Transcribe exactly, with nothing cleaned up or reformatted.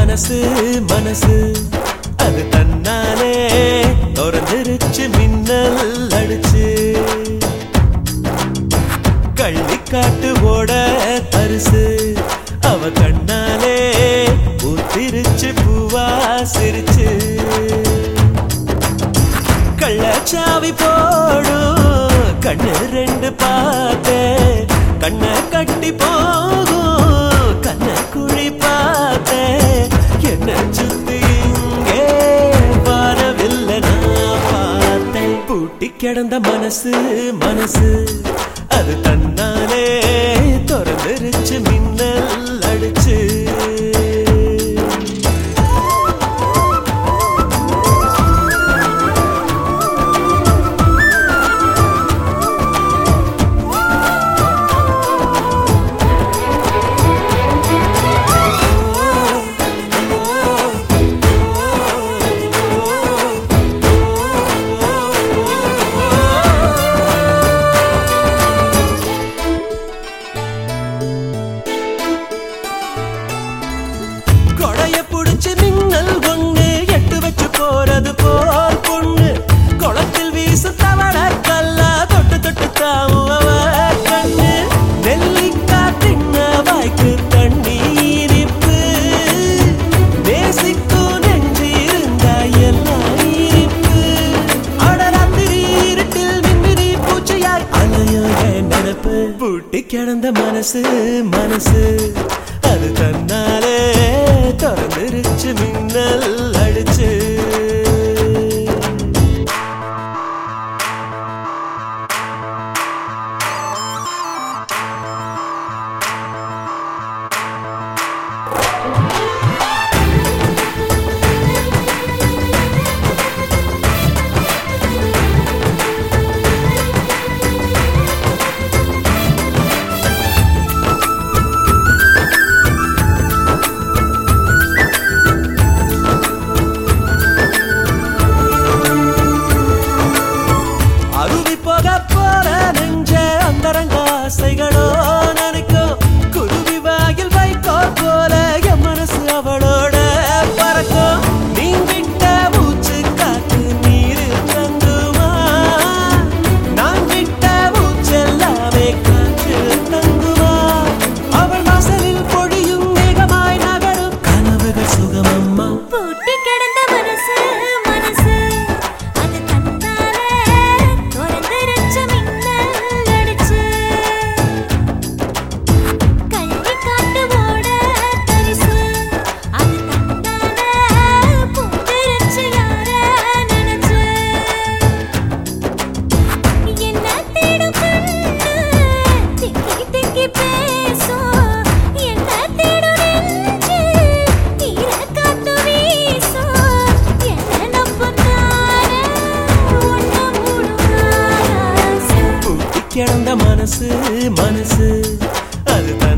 மனசு மனசு அது தன்னாலே திறந்துருச்சு மின்னல் அடிச்சு கள்ளிக்காட்டு ஓட தரிசு அவ கண்ணாலே ஊத்திருச்சு பூவா சிரிச்சு கள்ளச்சாவி போடும் கண்ணு ரெண்டு பார்த்தே கண்ணை கட்டி போகும் கண்ண குழி பார்த்தே என்ன சுத்தி இங்கே வரவில்லை நான் பார்த்தேன் பூட்டி கிடந்த மனசு மனசு அது தன்னாலே திறந்துருச்சு மின்னல் அடிச்சு போறது போல் பொண்ணு குளத்தில் வீசு தவற கல்லா தொட்டு தொட்டு தாவும் அவ கண்ணு நெல்லிக்கா தின்ன வாய்க்கு தண்ணீரிப்பு நேசிக்கும் நெஞ்சு இருந்தா எல்லாம் இருப்பு அடராத்திரி இருட்டில் மின்மினி பூச்சியாய் அலையோ என் நினப்பு பூட்டி கிடந்த மனசு மனசு அது தன்னாலே திறந்துருச்சு மின்னல் அடிச்சு ஆசைகளோ நினைக்கும் குருவி வாயில் வைக்கோ போல என் மனசு அவளோட பறக்கும் நீங்கிட்ட மூச்சு காத்து நீரு தங்குமா நான் விட்ட மூச்செல்லாமே காற்று தங்குமா அவள் வாசலில் பொழியும் மேகமாய் நகரும் கனவுகள் சுகமம்மா பூட்டி கிடந்த மனசு மனசு அது தன்னாலே திறந்துருச்சு மின்னல் அடிச்சு கிடந்த மனசு மனசு அது